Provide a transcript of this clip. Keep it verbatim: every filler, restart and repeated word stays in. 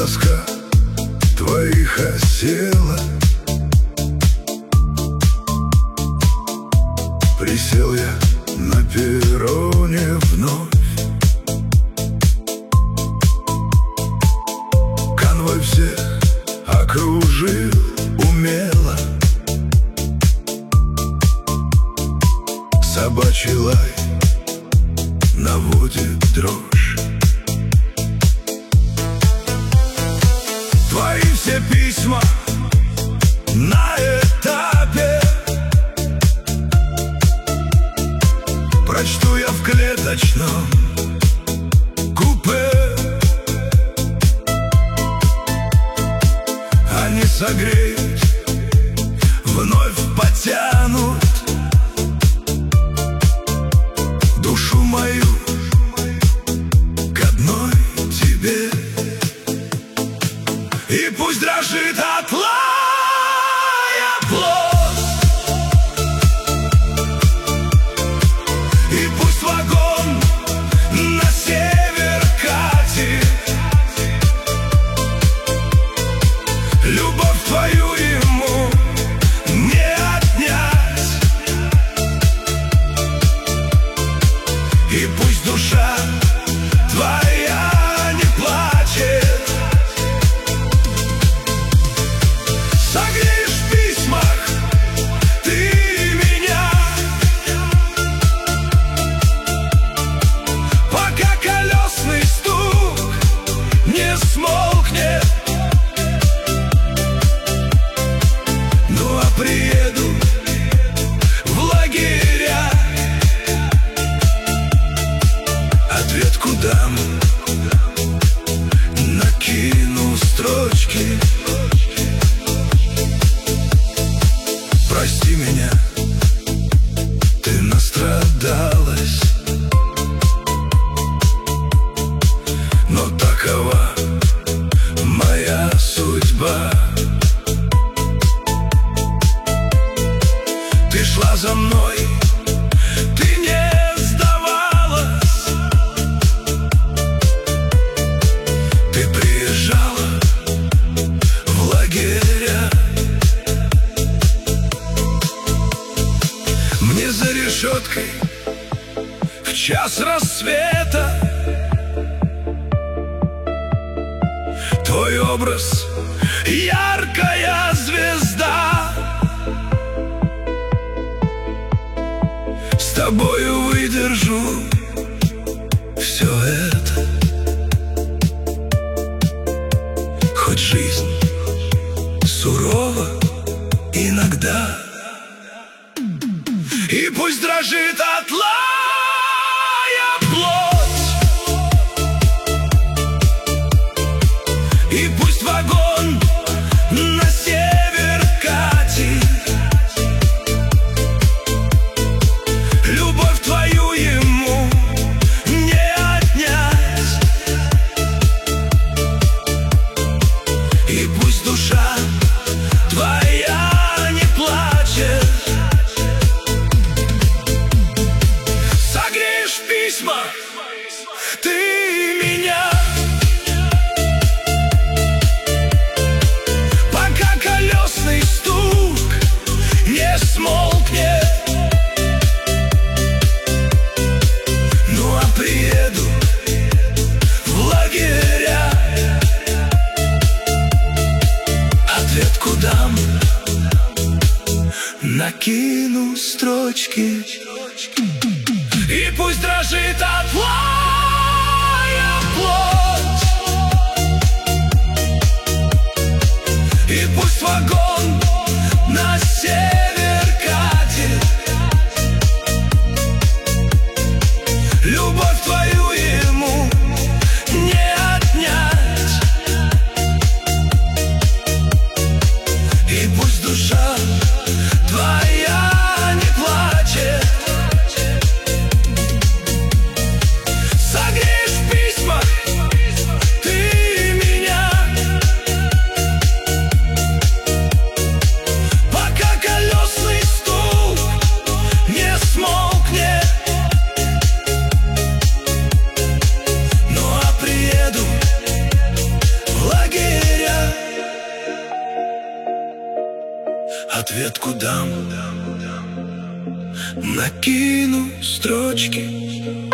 тоска твоих осела. Присел я на перроне вновь. Конвой всех окружил умело. Собачий лай наводит дрожь. Твои все письма на этапе прочту я в клеточном купе. Они согреют, вновь потянут душу мою к одной тебе. И пусть дрожит от лая плоть, и пусть вагон на север катит. Любовь твою ему не отнять. И пусть душа твоя не плачет. Согреешь в письмах ты меня, пока колесный стук не смолкнет. Ну а приеду в лагеря, ответку дам, накину строчки. Прости меня, ты настрадалась, но такова моя судьба. Ты шла за мной, ты не сдавалась. Ты приезжала в лагеря. Мне за решеткой в час рассвета твой образ — яркая звезда. С тобою выдержу все это, хоть жизнь сурова иногда. И пусть дрожит от лая плоть, и пусть вагон на север катит. Любовь твою ему не отнять. И пусть душа твоя не плачет. Согреешь в письмах ты меня, пока колесный стук не смолкнет. Ну а приеду в лагеря, ответку дам, накину строчки. И пусть дрожит от лая плоть, и пусть вагон на север катит. Любовь твою ему не отнять. И пусть душа твоя не плачет. Согреешь в письмах ты меня, пока колесный стук не смолкнет. ответку дам, накину строчки